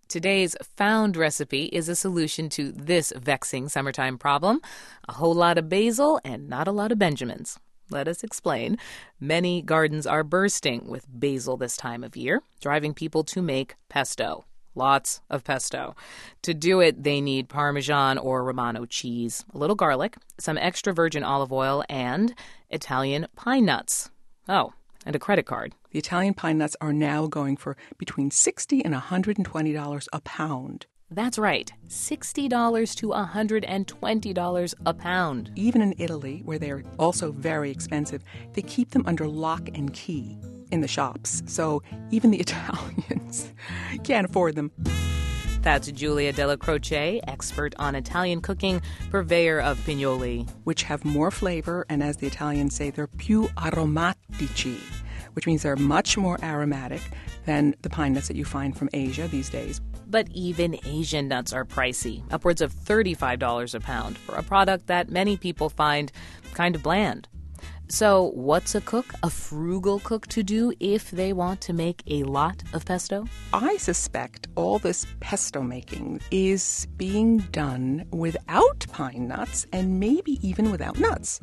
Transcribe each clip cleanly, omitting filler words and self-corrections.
Today's found recipe is a solution to this vexing summertime problem. A whole lot of basil and not a lot of Benjamins. Let us explain. Many gardens are bursting with basil this time of year, driving people to make pesto. Lots of pesto. To do it, they need Parmesan or Romano cheese, a little garlic, some extra virgin olive oil, and Italian pine nuts. Oh, and a credit card. The Italian pine nuts are now going for between $60 and $120 a pound. That's right, $60 to $120 a pound. Even in Italy, where they're also very expensive, they keep them under lock and key in the shops. So even the Italians can't afford them. That's Giulia Della Croce, expert on Italian cooking, purveyor of pignoli, which have more flavor, and as the Italians say, they're più aromatici, which means they're much more aromatic than the pine nuts that you find from Asia these days. But even Asian nuts are pricey, upwards of $35 a pound, for a product that many people find kind of bland. So what's a frugal cook to do if they want to make a lot of pesto? I suspect all this pesto making is being done without pine nuts and maybe even without nuts.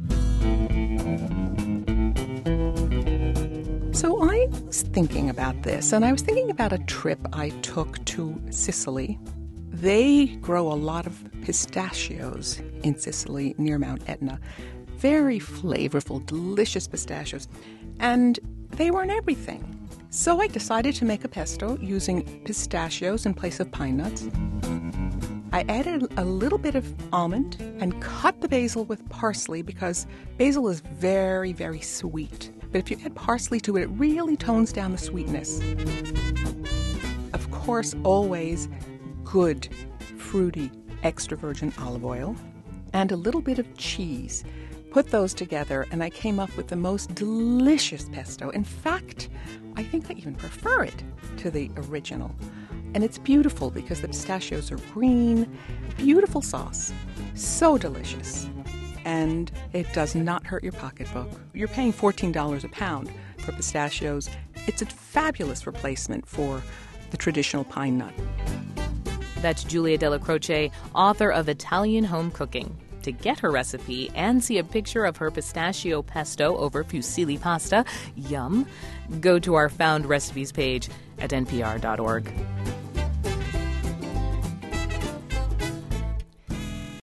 So I was thinking about this, and I was thinking about a trip I took to Sicily. They grow a lot of pistachios in Sicily near Mount Etna. Very flavorful, delicious pistachios. And they weren't everything. So I decided to make a pesto using pistachios in place of pine nuts. I added a little bit of almond and cut the basil with parsley because basil is very, very sweet. But if you add parsley to it, it really tones down the sweetness. Of course, always good, fruity, extra virgin olive oil and a little bit of cheese. Put those together, and I came up with the most delicious pesto. In fact, I think I even prefer it to the original. And it's beautiful because the pistachios are green, beautiful sauce, so delicious. And it does not hurt your pocketbook. You're paying $14 a pound for pistachios. It's a fabulous replacement for the traditional pine nut. That's Giulia Della Croce, author of Italian Home Cooking. To get her recipe and see a picture of her pistachio pesto over fusilli pasta, yum, go to our Found Recipes page at npr.org.